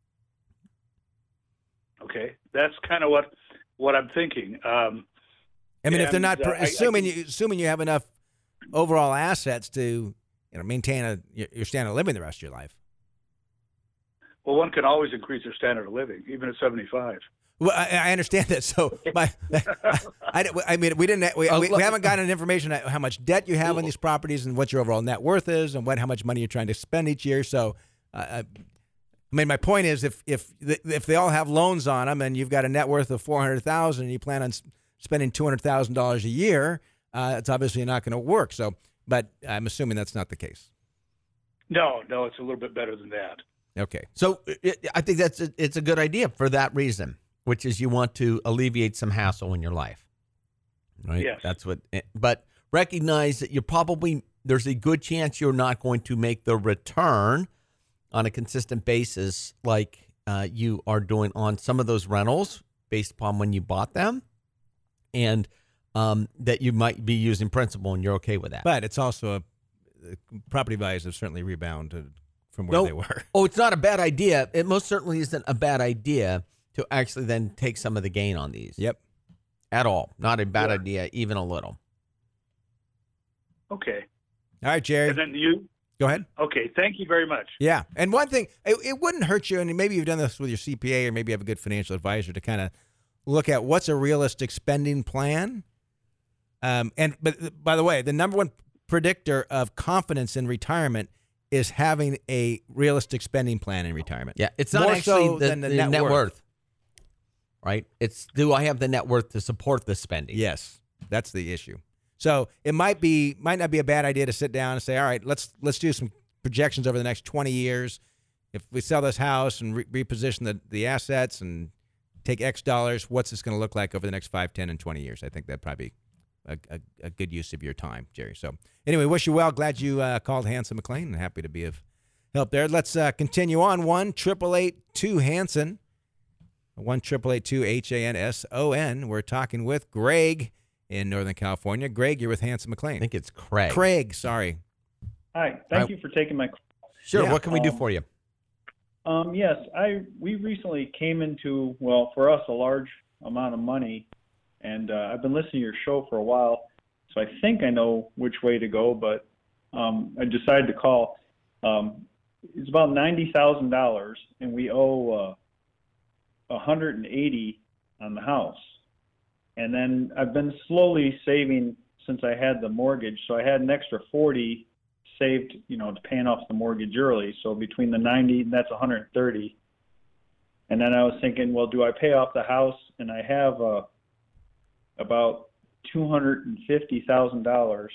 Okay, that's kind of what what I'm thinking. Um, I mean, if they're And, not, uh, per- I- I assuming can- you assuming you have enough overall assets to, you know, maintain a your, your standard of living the rest of your life. well, one can always increase their standard of living, even at seventy-five. Well, I, I understand that. So, my, I, I mean, we didn't. We, Oh, we, look- we haven't gotten information on how much debt you have on these properties and what your overall net worth is, and what how much money you're trying to spend each year. So, uh, I mean, my point is, if if if they all have loans on them, and you've got a net worth of four hundred thousand, and you plan on s- spending two hundred thousand dollars a year, uh, it's obviously not going to work. So, but I'm assuming that's not the case. No, no, it's a little bit better than that. Okay. So it, I think that's a, it's a good idea for that reason, which is you want to alleviate some hassle in your life, right? Yes. That's what. But recognize that you're probably there's a good chance you're not going to make the return on a consistent basis like uh, you are doing on some of those rentals based upon when you bought them, and um, that you might be using principal, and you're okay with that. But it's also a the property values have certainly rebounded from where No. they were. Oh, it's not a bad idea. It most certainly isn't a bad idea to actually then take some of the gain on these. Yep. At all. Not a bad Yeah. idea, even a little. Okay, All right, Jerry. and then you. Go ahead. Okay, thank you very much. Yeah. And one thing, it, it wouldn't hurt you, and maybe you've done this with your C P A or maybe you have a good financial advisor to kind of look at what's a realistic spending plan. Um, and but by the way, the number one predictor of confidence in retirement is having a realistic spending plan in retirement. Yeah, it's not More actually so the, than the the net net, worth. worth. Right? It's do I have the net worth to support the spending? Yes, that's the issue. So it might be might not be a bad idea to sit down and say, all right, let's let's do some projections over the next twenty years. If we sell this house and re- reposition the, the assets and take X dollars, what's this going to look like over the next five, ten, and twenty years? I think that'd probably be a, a, a good use of your time, Jerry. So anyway, wish you well. Glad you uh, called Hanson McLean, and happy to be of help there. Let's uh, continue on. one triple eight two Hanson. one triple eight two H A N S O N. We're talking with Greg in Northern California. Greg, you're with Hanson McLean. I think it's Craig. Craig, sorry. Hi, thank Right. you for taking my call. Sure. Yeah. What can we do Um, for you? Um, yes, I we recently came into, well, for us, a large amount of money, and uh, I've been listening to your show for a while, so I think I know which way to go, but um, I decided to call. Um, it's about ninety thousand dollars, and we owe uh, one hundred eighty on the house. And then I've been slowly saving since I had the mortgage, so I had an extra forty saved, you know, to paying off the mortgage early. So between the ninety, that's one hundred thirty. And then I was thinking, well, do I pay off the house? And I have uh, about two hundred fifty thousand dollars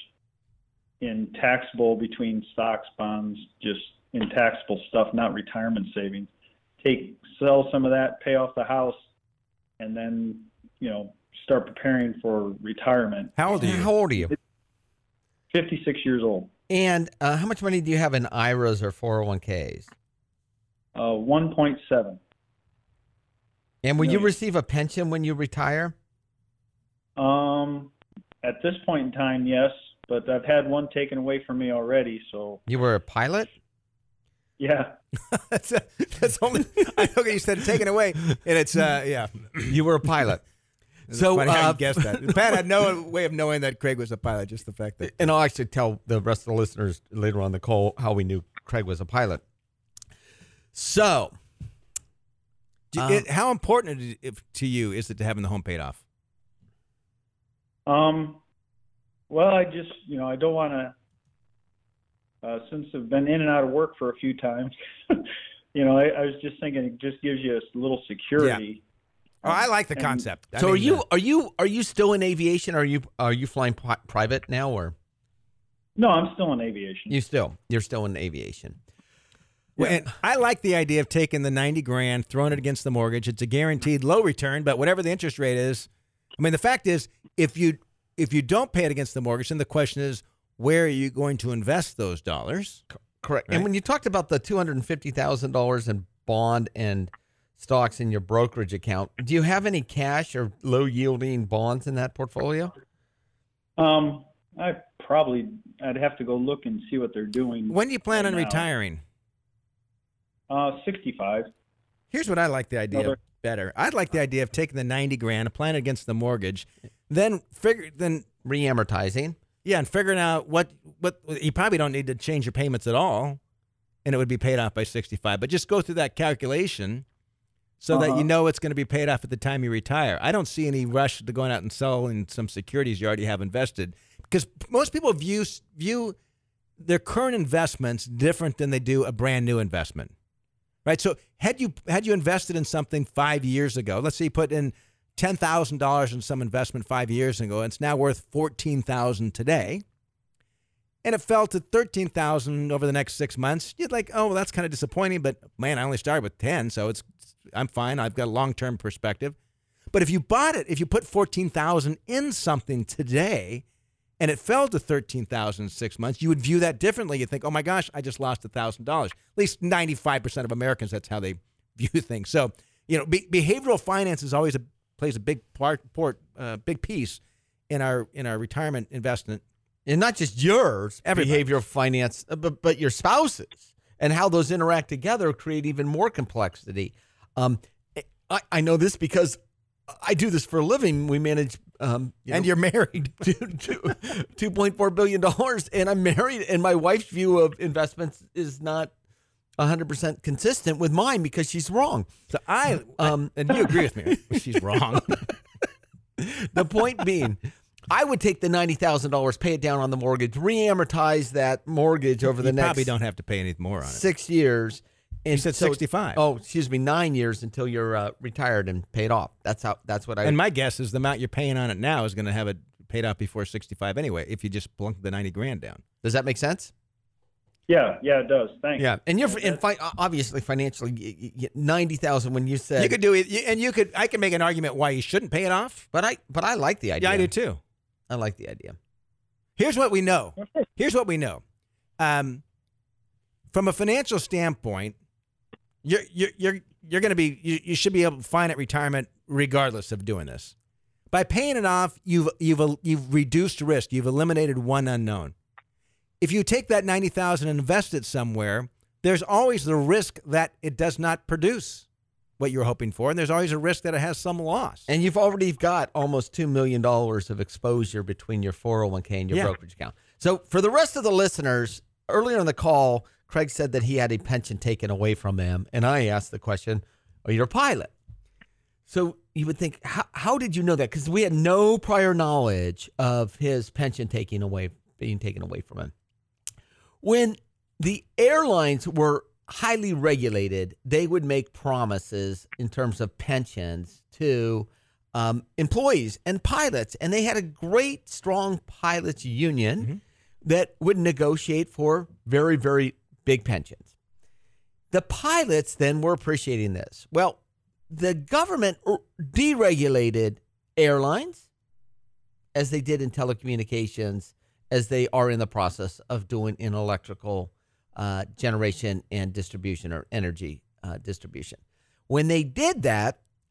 in taxable between stocks, bonds, just in taxable stuff, not retirement savings. Take, sell some of that, pay off the house, and then, you know, start preparing for retirement. How old are you? How old are you? fifty-six years old. And uh, how much money do you have in I R As or four oh one Ks? Uh, one point seven. And will you millions. receive a pension when you retire? Um, at this point in time, yes, but I've had one taken away from me already. So You were a pilot? yeah, that's, a, that's only. I know you said taken away, and it's uh, yeah. You were a pilot. It's So, funny how uh, you guessed that. Pat had no way of knowing that Craig was a pilot. Just the fact that. And I'll actually tell the rest of the listeners later on the call how we knew Craig was a pilot. So, Do you- Um, it, how important it, if, to you is it to having the home paid off? Um, well, I just, you know, I don't want to, uh, since I've been in and out of work for a few times, you know, I, I was just thinking it just gives you a little security. Oh, I like the And- concept. I so are mean, you uh, are you are you still in aviation? Or are you are you flying pri- private now, or No, I'm still in aviation. you still you're still in aviation? Well, and I like the idea of taking the ninety grand, throwing it against the mortgage. It's a guaranteed low return, but whatever the interest rate is, I mean, the fact is, if you if you don't pay it against the mortgage, then the question is, where are you going to invest those dollars? Correct. Right. And when you talked about the two hundred and fifty thousand dollars in bond and stocks in your brokerage account, do you have any cash or low yielding bonds in that portfolio? Um, I probably, I'd have to go look and see what they're doing. When do you plan right on now. retiring? Uh, sixty-five. Here's what I like the idea Another- of better. I'd like the idea of taking the ninety grand, applying it against the mortgage, then figure then Re-amortizing. yeah, and figuring out what what you probably don't need to change your payments at all, and it would be paid off by sixty-five. But just go through that calculation so that Uh-huh. you know it's going to be paid off at the time you retire. I don't see any rush to going out and selling some securities you already have invested, because most people view view their current investments different than they do a brand new investment. Right. So had you had you invested in something five years ago, let's say you put in ten thousand dollars in some investment five years ago, and it's now worth fourteen thousand dollars today, and it fell to thirteen thousand dollars over the next six months, you'd like, oh, well, that's kind of disappointing, but man, I only started with ten, so it's I'm fine. I've got a long-term perspective. But if you bought it, if you put fourteen thousand dollars in something today, and it fell to thirteen thousand dollars in six months, you would view that differently. You'd think, oh, my gosh, I just lost one thousand dollars. At least ninety-five percent of Americans, that's how they view things. So, you know, be- behavioral finance is always a, plays a big part, port, uh, big piece in our in our retirement investment. And not just yours, Everybody. behavioral finance, uh, but, but your spouse's, and how those interact together create even more complexity. Um, I, I know this because I do this for a living. We manage, um, you And know, you're married. two point four billion dollars, and I'm married, and my wife's view of investments is not one hundred percent consistent with mine because she's wrong. So I, Um, and you agree with me. She's wrong. The point being, I would take the ninety thousand dollars, pay it down on the mortgage, re-amortize that mortgage over the you next probably don't have to pay any more on it. six years. And You said so- sixty-five. Oh, excuse me, nine years until you're uh, retired and paid off. That's how. That's what I. And my guess is the amount you're paying on it now is going to have it paid off before sixty-five anyway, if you just plunk the ninety grand down. Does that make sense? Yeah, yeah, it does. Thanks. Yeah, and you're Yeah, and fi- obviously financially y- y- y- ninety thousand when you said You could do it, you- and you could. I can make an argument why you shouldn't pay it off. but I but I like the idea. Yeah, I do too. I like the idea. Here's what we know. Here's what we know. Um, from a financial standpoint, you're you're you're you're going to be you, you should be able to find at retirement regardless of doing this. By paying it off, you've you've you've reduced risk. You've eliminated one unknown. If you take that ninety thousand and invest it somewhere, there's always the risk that it does not produce what you're hoping for, and there's always a risk that it has some loss. And you've already got almost two million dollars of exposure between your four oh one k and your Yeah. brokerage account. So for the rest of the listeners, earlier in the call, Craig said that he had a pension taken away from him. And I asked the question, are you a pilot? So you would think, how, how did you know that? Because we had no prior knowledge of his pension taking away, being taken away from him. When the airlines were highly regulated, they would make promises in terms of pensions to um, employees and pilots. And they had a great, strong pilots union Mm-hmm. that would negotiate for very, very big pensions. The pilots then were appreciating this. Well, the government deregulated airlines as they did in telecommunications, as they are in the process of doing in electrical uh, generation and distribution or energy uh, distribution. When they did that,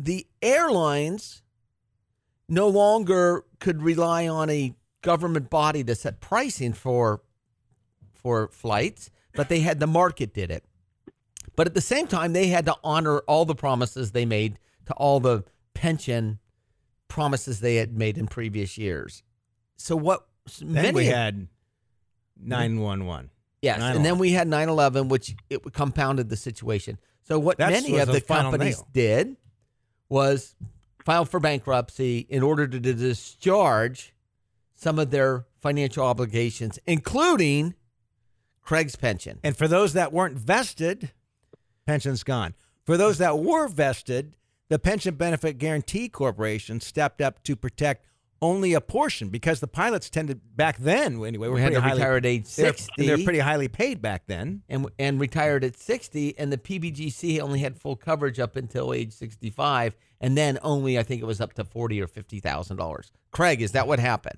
the airlines no longer could rely on a government body to set pricing for for flights, but they had the market did it. But at the same time, they had to honor all the promises they made to all the pension promises they had made in previous years. So what Then many we of- had nine one one. yes, and then we had nine eleven, which it compounded the situation. So what That's many was of the the final companies nail. did was file for bankruptcy in order to discharge some of their financial obligations, including Craig's pension. And for those that weren't vested, pension's gone. For those that were vested, the Pension Benefit Guaranty Corporation stepped up to protect only a portion because the pilots tended back then anyway. Were We had pretty to highly, retire at age they're- sixty. They're pretty highly paid back then. and and retired at sixty, and the P B G C only had full coverage up until age sixty-five, and then only I think it was up to forty or fifty thousand dollars. Craig, is that what happened?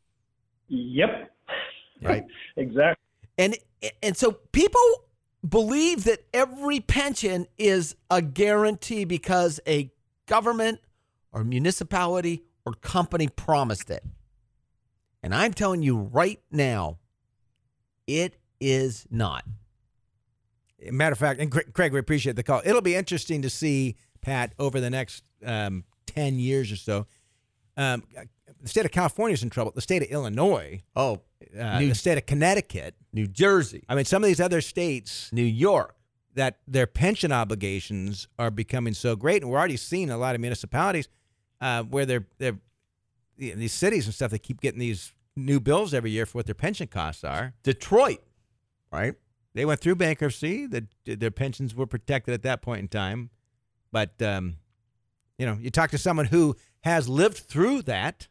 Yep. Right. Exactly. And and so people believe that every pension is a guarantee because a government or municipality or company promised it. And I'm telling you right now, it is not. Matter of fact, and Cra- Craig, we appreciate the call. It'll be interesting to see, Pat, over the next um, ten years or so. Um, the state of California is in trouble. The state of Illinois, Oh, uh, New- the state of Connecticut. New Jersey, I mean, some of these other states New York. that their pension obligations are becoming so great, and we're already seeing a lot of municipalities uh, where they're they're you know, these cities and stuff. They keep getting these new bills every year for what their pension costs are. Detroit, right? They went through bankruptcy. The, their pensions were protected at that point in time, but um, you know, you talk to someone who has lived through that.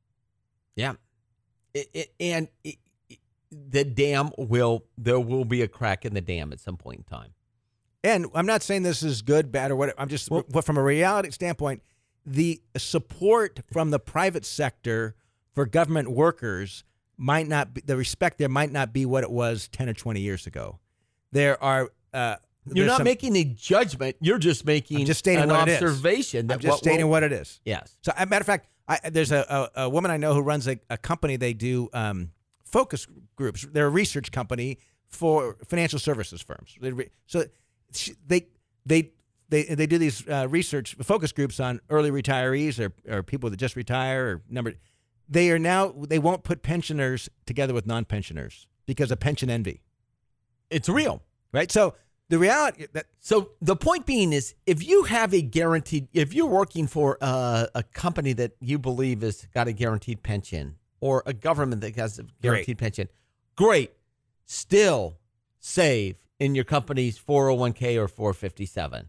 Yeah. It, it, and it, it, the dam will, there will be a crack in the dam at some point in time. And I'm not saying this is good, bad, or what. I'm just, Well- what from a reality standpoint, the support from the private sector for government workers might not be, the respect there might not be what it was ten or twenty years ago. There are, uh, You're there's not some- making a judgment. You're just making I'm just stating an what it is. observation. That I'm just what stating will- what it is. Yes. So, as a matter of fact, I, there's a, a, a woman I know who runs a, a company. They do um, focus groups. They're a research company for financial services firms. They re- So she- they they they they do these uh, research focus groups on early retirees or, or people that just retire or number. They are now they won't put pensioners together with non-pensioners because of pension envy. It's real. Right. So the reality that So the point being is, if you have a guaranteed, if you're working for a, a company that you believe has got a guaranteed pension, or a government that has a guaranteed pension, great. Still save in your company's four oh one k or four fifty-seven.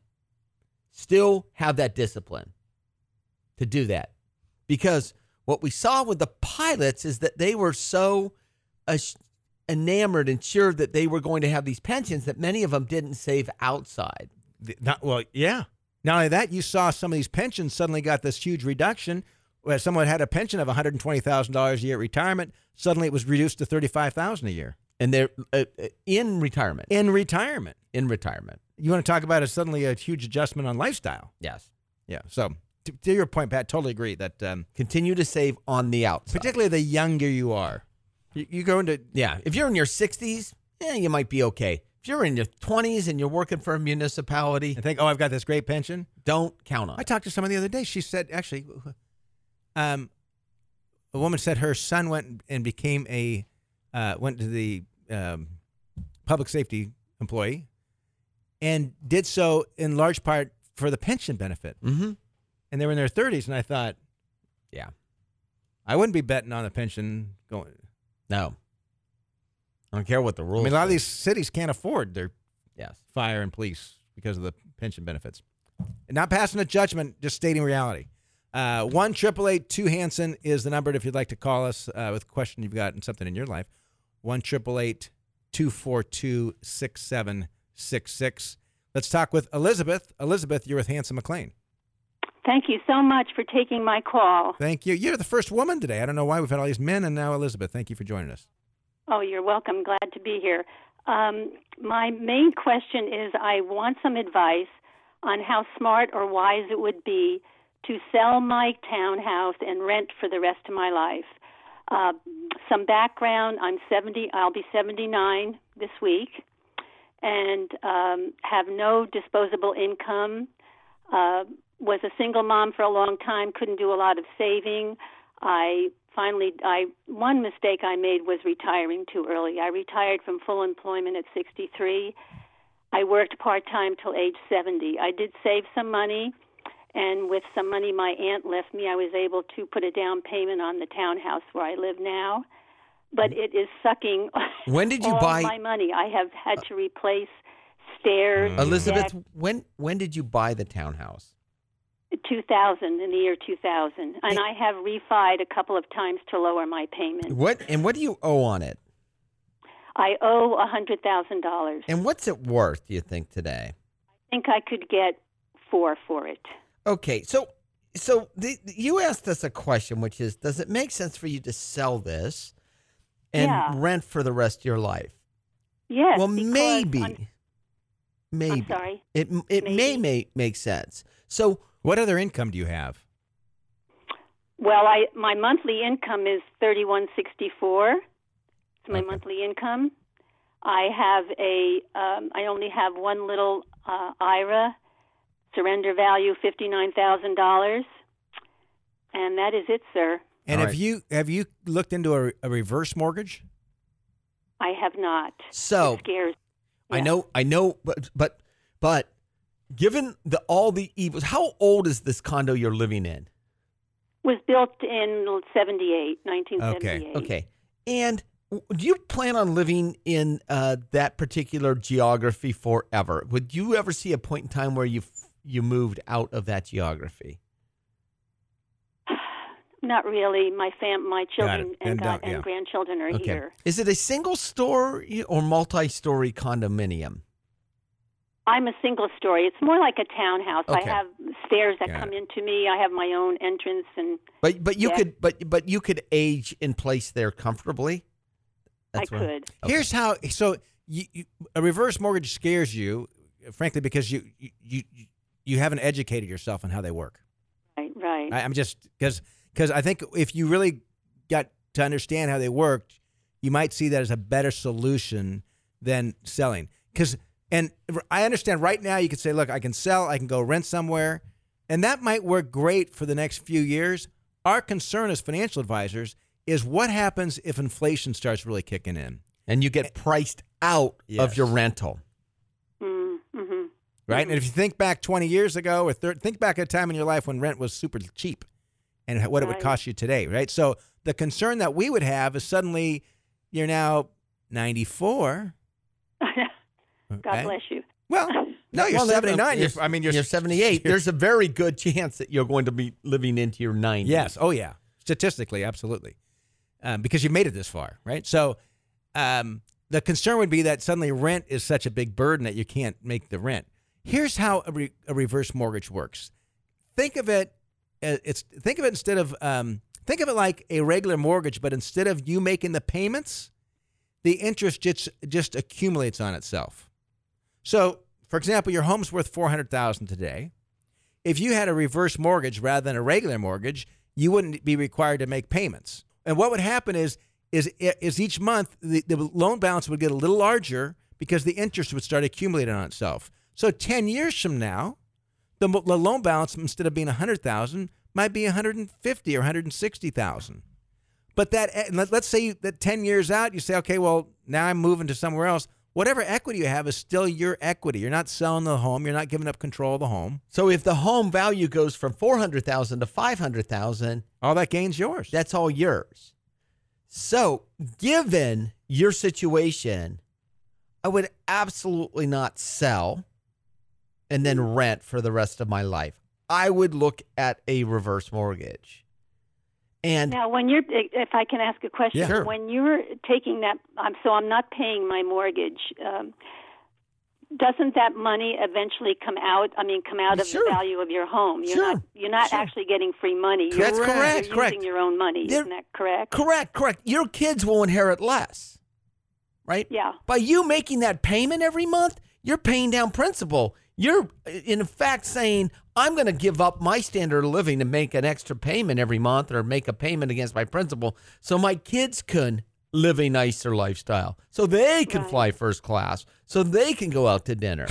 Still have that discipline to do that, because what we saw with the pilots is that they were so ass- enamored and sure that they were going to have these pensions that many of them didn't save outside. The- Not well, yeah. Not only that, you saw some of these pensions suddenly got this huge reduction. Where someone had a pension of one hundred twenty thousand dollars a year at retirement, suddenly it was reduced to thirty-five thousand dollars a year And they're uh, uh, in retirement. in retirement. In retirement. You want to talk about a suddenly a huge adjustment on lifestyle? Yes. Yeah. So to, to your point, Pat, totally agree that um, Continue to save on the outside. particularly the younger you are, you, you go into Yeah. If you're in your sixties, yeah, you might be okay. If you're in your twenties and you're working for a municipality, and think, oh, I've got this great pension. don't count on I it. talked to someone the other day. She said, actually, um, a woman said her son went and became a uh, went to the um, public safety employee, and did so in large part for the pension benefit. Mm-hmm. And they were in their thirties, and I thought, Yeah. I wouldn't be betting on the pension going. No. I don't care what the I rules mean, a lot of say. these cities can't afford their Yes. fire and police because of the pension benefits. Not passing a judgment, just stating reality. Uh, one triple eight two Hanson is the number if you'd like to call us uh, with a question you've got and something in your life. One triple eight two four two six seven six six. Let's talk with Elizabeth. Elizabeth, you're with Hanson McLean. Thank you so much for taking my call. Thank you. You're the first woman today. I don't know why we've had all these men and now Elizabeth. Thank you for joining us. Oh, you're welcome. Glad to be here. Um, my main question is I want some advice. on how smart or wise it would be to sell my townhouse and rent for the rest of my life. Uh, some background: I'm seventy. I'll be seventy-nine this week, and um, have no disposable income. Uh, was a single mom for a long time. Couldn't do a lot of saving. I finally, I one mistake I made was retiring too early. I retired from full employment at sixty-three. I worked part-time till age seventy. I did save some money. And with some money my aunt left me, I was able to put a down payment on the townhouse where I live now. But it is sucking when did you all buy my money. I have had to replace stairs. Elizabeth, deck. when when did you buy the townhouse? two thousand, in the year two thousand. And I have refied a couple of times to lower my payment. What and what do you owe on it? I owe one hundred thousand dollars. And what's it worth, do you think, today? I think I could get four for it. Okay, so so the, you asked us a question, which is, does it make sense for you to sell this and Yeah. rent for the rest of your life? Yes. Well, because maybe, I'm- maybe. I'm sorry. It it may Maybe. make make sense. So, what other income do you have? Well, I my monthly income is thirty-one sixty-four. It's my Okay. monthly income. I have a um, I only have one little uh, I R A, surrender value fifty-nine thousand dollars, and that is it, sir. And All have right. you have you looked into a, a reverse mortgage? I have not. so It scares. I yeah. know, I know, but but but given the all the evils, how old is this condo you're living in? Was built in seventy-eight, nineteen seventy-eight. Okay, and w- do you plan on living in uh, that particular geography forever? Would you ever see a point in time where you f- you moved out of that geography? Not really. My fam, my children it. and, And god- don't- yeah. and grandchildren are here. Is it a single story or multi-story condominium? I'm a single story. It's more like a townhouse. Okay. I have stairs that Got come it. into me. I have my own entrance, and But but you Yeah. could but but you could age in place there comfortably. I what- could. Okay. Here's how. So you, you, a reverse mortgage scares you, frankly, because you you you, you haven't educated yourself on how they work. Right, right. I, I'm just because because I think if you really got to understand how they worked, you might see that as a better solution than selling. Because and I understand right now you could say, look, I can sell, I can go rent somewhere, and that might work great for the next few years. Our concern as financial advisors is what happens if inflation starts really kicking in, And you get priced out Yes. of your rental. Mm, mm-hmm. right? And if you think back twenty years ago or thir- think back at a time in your life when rent was super cheap and what it would Right. cost you today, right? So the concern that we would have is suddenly you're now ninety-four. God okay? bless you. Well, no, you're Well, that- seventy-nine. You're, I mean, you're, you're seventy-eight. you're- There's a very good chance that you're going to be living into your nineties. Yes. Oh, yeah. Statistically, absolutely. Um, because you made it this far, right? So um, the concern would be that suddenly rent is such a big burden that you can't make the rent. Here's how a, re- a reverse mortgage works. Think of it. uh, It's think of it instead of um, think of it like a regular mortgage, but instead of you making the payments, the interest just just accumulates on itself. So, for example, your home's worth four hundred thousand dollars today. If you had a reverse mortgage rather than a regular mortgage, you wouldn't be required to make payments. And what would happen is is is each month the, the loan balance would get a little larger because the interest would start accumulating on itself. So ten years from now, the, mo- the loan balance instead of being one hundred thousand dollars might be one hundred fifty thousand dollars or one hundred sixty thousand dollars. But that and let, let's say you, that ten years out, you say, okay, well, now I'm moving to somewhere else. Whatever equity you have is still your equity. You're not selling the home. You're not giving up control of the home. So if the home value goes from four hundred thousand dollars to five hundred thousand dollars, all that gain's yours. That's all yours. So, given your situation, I would absolutely not sell and then rent for the rest of my life. I would look at a reverse mortgage. And Now, when you're, if I can ask a question, Yeah. Sure. when you're taking that, um, so I'm not paying my mortgage. Um, doesn't that money eventually come out? I mean, come out of Sure. the value of your home. You're Sure. not. You're not Sure. actually getting free money. You're, That's correct, You're correct. using your own money. They're- Isn't that correct? correct, correct. Your kids will inherit less, right? Yeah. By you making that payment every month, you're paying down principal. You're, in fact, saying, I'm going to give up my standard of living to make an extra payment every month or make a payment against my principal so my kids can live a nicer lifestyle, so they can Right. fly first class, so they can go out to dinner.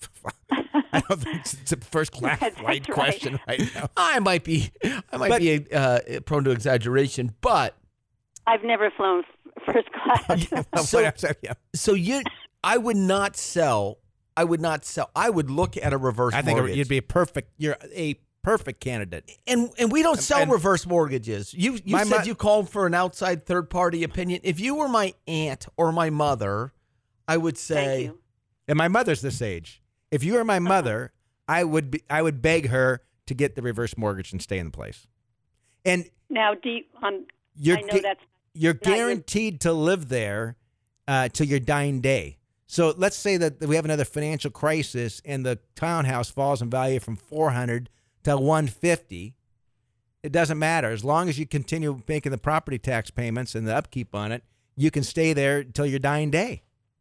I don't think it's a first class That's flight right. question right now. I might be, I might But- be uh, prone to exaggeration, but I've never flown f- first class. So- So, yeah. so you, I would not sell. I would not sell. I would look at a reverse I think mortgage. you'd be a perfect. You're a perfect candidate. And and we don't sell and- reverse mortgages. You you My said mo- you called for an outside third party opinion. If you were my aunt or my mother, I would Thank say you. And my mother's this age. If you were my mother, I would be. I would beg her to get the reverse mortgage and stay in the place. And Now, do you, um, you're I know gu- that's you're not your- guaranteed to live there uh, till your dying day. So let's say that we have another financial crisis and the townhouse falls in value from four hundred to one fifty. It doesn't matter. As long as you continue making the property tax payments and the upkeep on it, you can stay there until your dying day.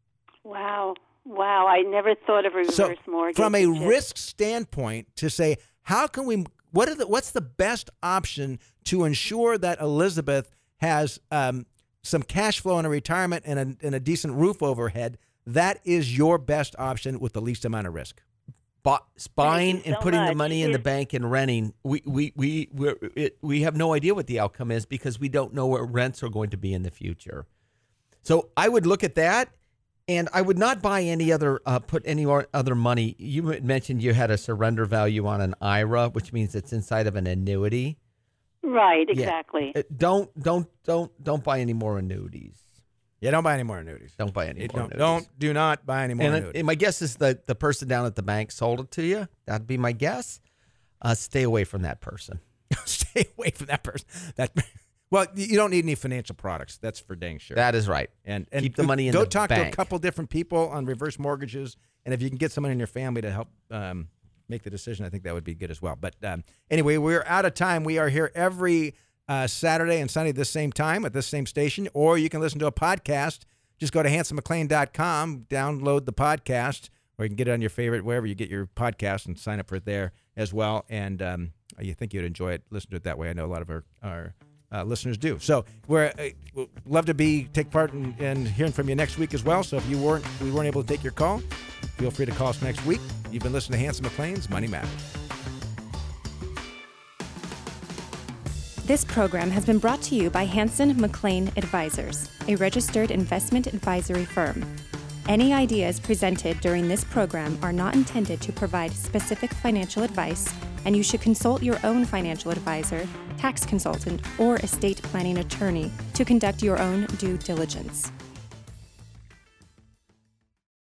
wow, wow. I never thought of a reverse So mortgage. from a It's just- risk standpoint, to say, how can we, what are the, what's the best option to ensure that Elizabeth has um, some cash flow in a retirement and a, and a decent roof overhead? That is your best option with the least amount of risk. bu- buying you and so putting the much. money in the It- bank and renting. We we we we're, it, we have no idea what the outcome is because we don't know what rents are going to be in the future. So I would look at that. And I would not buy any other, uh, put any more other money. You had mentioned you had a surrender value on an I R A, which means it's inside of an annuity. Right, Yeah. exactly. Uh, Don't, don't, don't, don't buy any more annuities. Yeah, don't buy any more annuities. Don't buy any It more don't, annuities. don't, do not buy any more And, it- annuities. and my guess is that the person down at the bank sold it to you. That'd be my guess. Uh, stay away from that person. Stay away from that person. That well, you don't need any financial products. That's for dang sure. That is right. and and keep the money in go the talk to bank. a couple different people on reverse mortgages, and if you can get someone in your family to help um, make the decision, I think that would be good as well. But um, anyway, we're out of time. We are here every uh, Saturday and Sunday at this same time at this same station, or you can listen to a podcast. Just go to hanson mcclain dot com, download the podcast, or you can get it on your favorite, wherever you get your podcast, and sign up for it there as well. And um, you think you'd enjoy it, listen to it that way. I know a lot of our, our uh, listeners do. So we're uh, we'd love to be take part in, in hearing from you next week as well. So if you weren't we weren't able to take your call, feel free to call us next week. You've been listening to Hanson McClain's Money Matters. This program has been brought to you by Hanson McClain Advisors, a registered investment advisory firm. Any ideas presented during this program are not intended to provide specific financial advice, and you should consult your own financial advisor, tax consultant, or estate planning attorney to conduct your own due diligence.